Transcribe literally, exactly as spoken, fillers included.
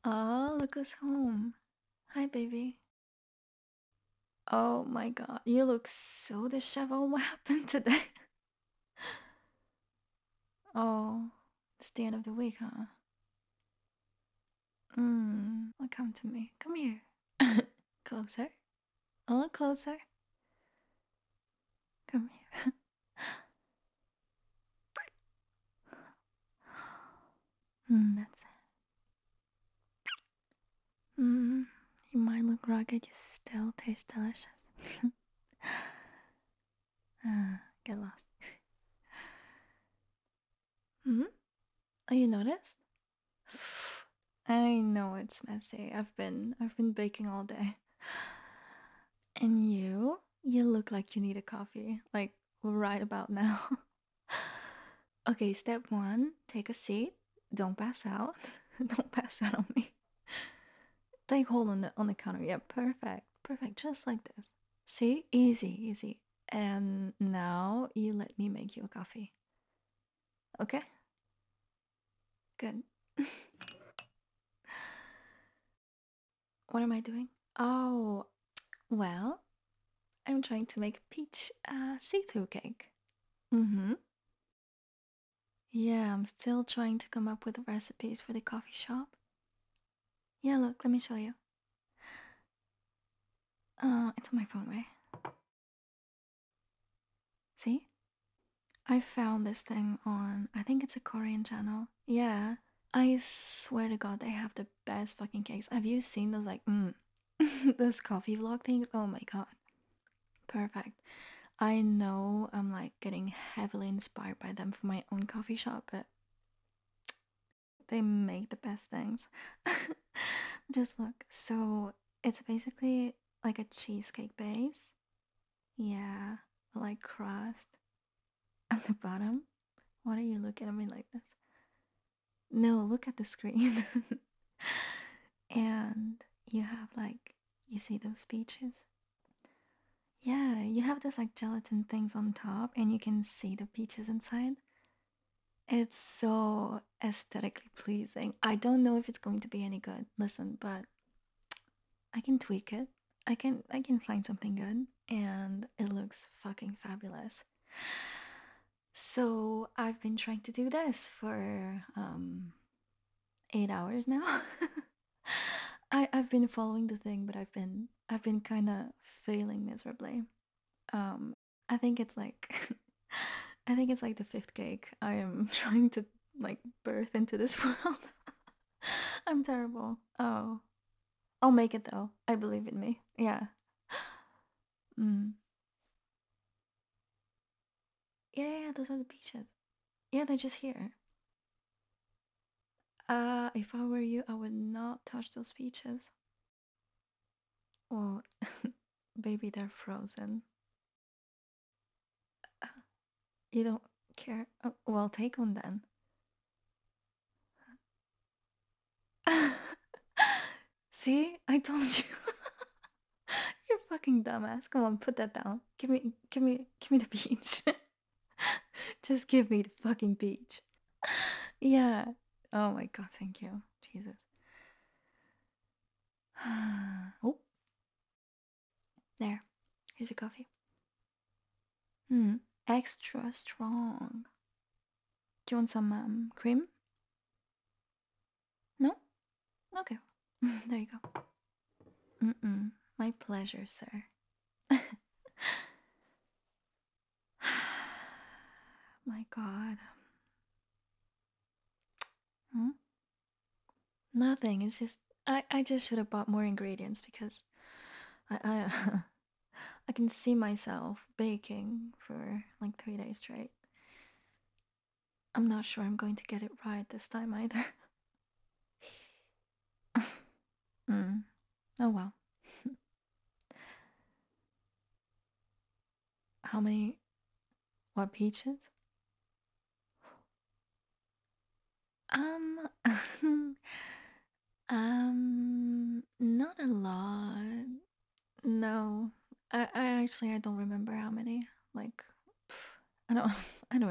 Oh, look who's home. Hi, baby. Oh my god, you look so disheveled. What happened today? Oh, it's the end of the week, huh? Mm, well, come to me. Come here. Closer. A little closer. Come here. Mm, that's it. Mm, you might look rugged, you still taste delicious. Ah, get lost. Hmm? Oh, you noticed? I know it's messy. I've been I've been baking all day. And you? You look like you need a coffee. Like right about now. Okay, step one, take a seat. Don't pass out. Don't pass out on me. Take hold on the on the counter. Yeah, perfect. Perfect. Just like this. See? Easy, easy. And now you let me make you a coffee. Okay? Good. What am I doing? Oh, well, I'm trying to make a peach uh, see-through cake. Mm-hmm. Yeah, I'm still trying to come up with recipes for the coffee shop. Yeah, look, let me show you. Uh, it's on my phone, right? See? I found this thing on, I think it's a Korean channel. Yeah. I swear to God, they have the best fucking cakes. Have you seen those, like, mm, those coffee vlog things? Oh my God. Perfect. I know I'm like getting heavily inspired by them for my own coffee shop, but they make the best things. Just look. So it's basically like a cheesecake base. Yeah, like crust at the bottom. What are you looking at me like this? No, look at the screen. And you have like, you see those peaches? Yeah, you have this like gelatin things on top, and you can see the peaches inside. It's so aesthetically pleasing. I don't know if it's going to be any good. Listen, but I can tweak it. I can I can find something good and it looks fucking fabulous. So, I've been trying to do this for um eight hours now. I I've been following the thing, but I've been I've been kind of failing miserably. Um I think it's like I think it's like the fifth cake I am trying to like birth into this world. I'm terrible. Oh, I'll make it though. I believe in me. Yeah. Mm. Yeah, yeah, yeah, those are the peaches. Yeah, they're just here. Uh, if I were you, I would not touch those peaches. Well, baby, they're frozen. Uh, You don't care. Oh, well, take one then. See, I told you. You're fucking dumbass. Come on, put that down. Give me, give me, give me the peach. Just give me the fucking peach. Yeah. Oh my god, thank you. Jesus. Oh, there. Here's your coffee. Hmm. Extra strong. Do you want some um, cream? No? Okay. There you go. Mm-mm. My pleasure, sir. My god. Hmm? Nothing. It's just I, I just should have bought more ingredients because I I I can see myself baking for like three days straight. I'm not sure I'm going to get it right this time either. Mm. Oh well. How many? What peaches? Um, um, not a lot. No, I, I actually I don't remember how many. Like, pff, I don't, I don't